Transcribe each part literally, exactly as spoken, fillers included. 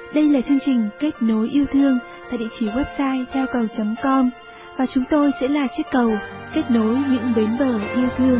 Đây là chương trình Kết nối yêu thương tại địa chỉ website theo cầu chấm com và chúng tôi sẽ là chiếc cầu kết nối những bến bờ yêu thương.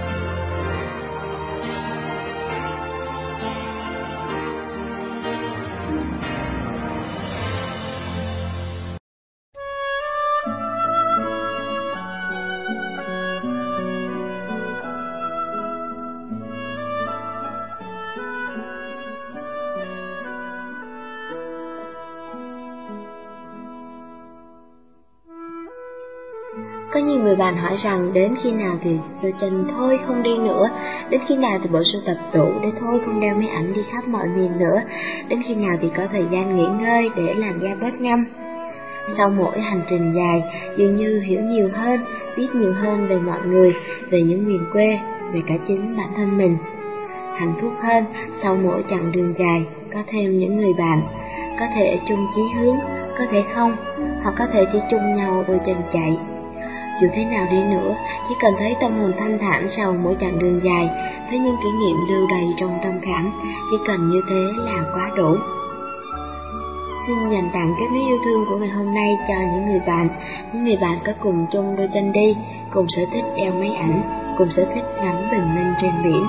Có nhiều người bạn hỏi rằng đến khi nào thì đôi chân thôi không đi nữa, đến khi nào thì bộ sưu tập đủ để thôi không đeo máy ảnh đi khắp mọi miền nữa, đến khi nào thì có thời gian nghỉ ngơi để làn da bớt ngâm. Sau mỗi hành trình dài, dường như hiểu nhiều hơn, biết nhiều hơn về mọi người, về những miền quê, về cả chính bản thân mình. Hạnh phúc hơn sau mỗi chặng đường dài, có thêm những người bạn, có thể chung chí hướng, có thể không, hoặc có thể chỉ chung nhau đôi chân chạy. Dù thế nào đi nữa, chỉ cần thấy tâm hồn thanh thản sau mỗi chặng đường dài, thấy những kỷ niệm lưu đầy trong tâm khảm, chỉ cần như thế là quá đủ. Xin dành tặng kết nối yêu thương của ngày hôm nay cho những người bạn, những người bạn có cùng chung đôi chân đi, cùng sở thích đeo máy ảnh, cùng sở thích ngắm bình minh trên biển.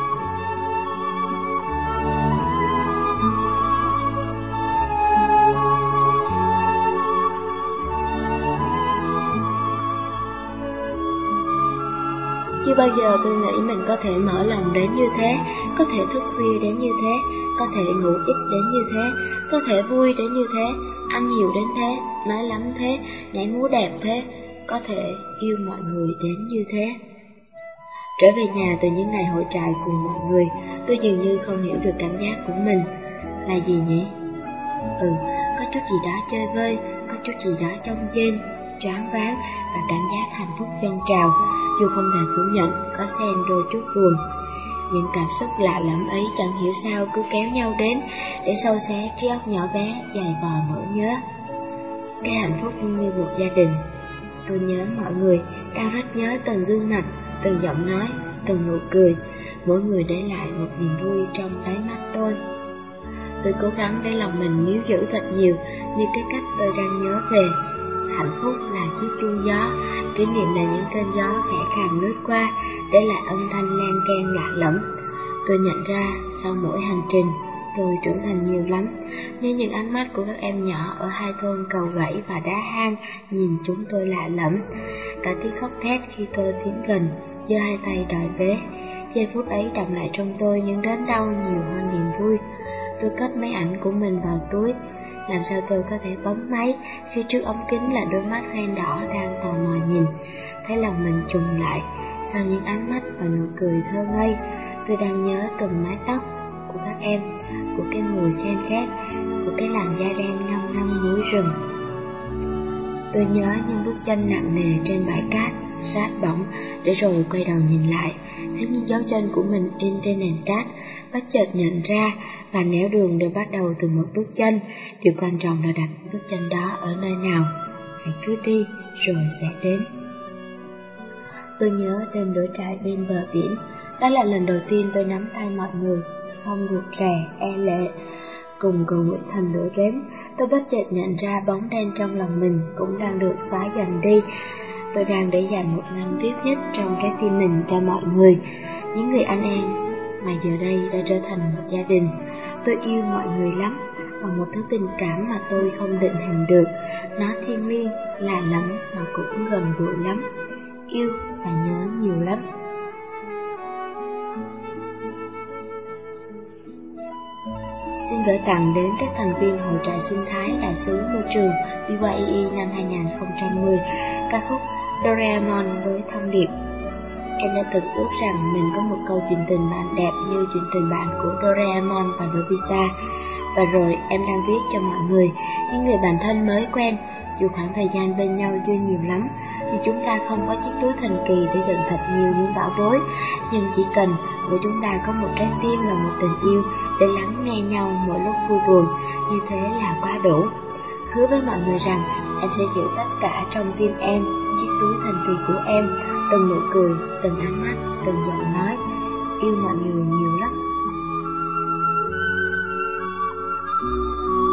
Chưa bao giờ tôi nghĩ mình có thể mở lòng đến như thế, có thể thức khuya đến như thế, có thể ngủ ít đến như thế, có thể vui đến như thế, ăn nhiều đến thế, nói lắm thế, nhảy múa đẹp thế, có thể yêu mọi người đến như thế. Trở về nhà từ những ngày hội trại cùng mọi người, tôi dường như không hiểu được cảm giác của mình là gì nhỉ? Ừ, có chút gì đó chơi vơi, có chút gì đó chông chênh, choáng váng và cảm giác hạnh phúc dâng trào, dù không thể phủ nhận có xen đôi chút buồn. Những cảm xúc lạ lẫm ấy chẳng hiểu sao cứ kéo nhau đến để xâu xé trí óc nhỏ bé dày vò nỗi nhớ. Cái hạnh phúc như một gia đình. Tôi nhớ mọi người, đang rất nhớ từng gương mặt, từng giọng nói, từng nụ cười, mỗi người để lại một niềm vui trong đáy mắt tôi. Tôi cố gắng để lòng mình níu giữ thật nhiều như cái cách tôi đang nhớ về. Hạnh phúc là chiếc chuông gió, kỷ niệm là những cơn gió khẽ khàng lướt qua, để lại âm thanh len keng lạ lẫm. Tôi nhận ra sau mỗi hành trình, tôi trưởng thành nhiều lắm. Như những ánh mắt của các em nhỏ ở hai thôn Cầu Gãy và Đá Hang nhìn chúng tôi lạ lẫm. Cả tiếng khóc thét khi tôi tiến gần, giơ hai tay đòi bế. Giây phút ấy đọng lại trong tôi những đớn đau nhiều hơn niềm vui. Tôi cất máy ảnh của mình vào túi. Làm sao tôi có thể bấm máy khi trước ống kính là đôi mắt hoen đỏ đang tò mò nhìn. Thấy lòng mình trùng lại. Sau những ánh mắt và nụ cười thơ ngây, tôi đang nhớ từng mái tóc của các em, của cái mùi khen khét, của cái làn da đen ngăm ngăm núi rừng. Tôi nhớ những bước chân nặng nề trên bãi cát, sát bỏng, để rồi quay đầu nhìn lại, thấy những dấu chân của mình in trên nền cát, bất chợt nhận ra và nẻo đường đều bắt đầu từ một bước chân. Điều quan trọng là đặt bước chân đó ở nơi nào. Hãy cứ đi rồi sẽ đến. Tôi nhớ đêm lửa trại bên bờ biển. Đó là lần đầu tiên tôi nắm tay mọi người, không rụt rè, e lệ. Cùng cầu nguyện thần lửa đến, tôi bất chợt nhận ra bóng đen trong lòng mình cũng đang được xóa dần đi. Tôi đang để dành một năm viết nhất trong trái tim mình cho mọi người, những người anh em mà giờ đây đã trở thành một gia đình. Tôi yêu mọi người lắm, bằng một thứ tình cảm mà tôi không định hình được. Nó thiêng liêng, lạ lẫm mà cũng gần gũi lắm. Yêu và nhớ nhiều lắm. Xin gửi tặng đến các thành viên Hội trại sinh thái đại sứ môi trường bê y e e năm hai không một không ca khúc Doraemon với thông điệp: em đã từng ước rằng mình có một câu chuyện tình bạn đẹp như chuyện tình bạn của Doraemon và Nobita. Và rồi em đang viết cho mọi người, những người bạn thân mới quen. Dù khoảng thời gian bên nhau chưa nhiều lắm, nhưng chúng ta không có chiếc túi thần kỳ để đựng thật nhiều những bão bối. Nhưng chỉ cần mỗi chúng ta có một trái tim và một tình yêu để lắng nghe nhau mỗi lúc vui buồn, như thế là quá đủ. Hứa với mọi người rằng em sẽ giữ tất cả trong tim em, chiếc túi thần kỳ của em, từng nụ cười, từng ánh mắt, từng giọng nói. Yêu mọi người nhiều lắm.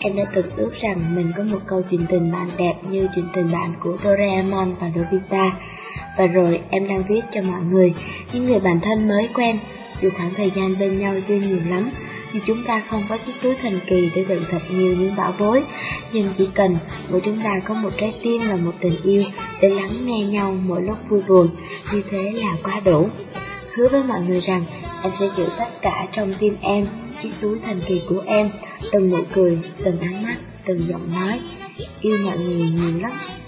Em đã từng ước rằng mình có một câu chuyện tình bạn đẹp như chuyện tình bạn của Doraemon và Nobita. Và rồi em đang viết cho mọi người, những người bạn thân mới quen. Dù khoảng thời gian bên nhau chưa nhiều lắm, nhưng chúng ta không có chiếc túi thần kỳ để đựng thật nhiều những bảo bối. Nhưng chỉ cần mỗi chúng ta có một trái tim và một tình yêu để lắng nghe nhau mỗi lúc vui buồn, như thế là quá đủ. Hứa với mọi người rằng em sẽ giữ tất cả trong tim em, chiếc túi thần kỳ của em, từng nụ cười, từng ánh mắt, từng giọng nói. Yêu mọi người nhiều lắm.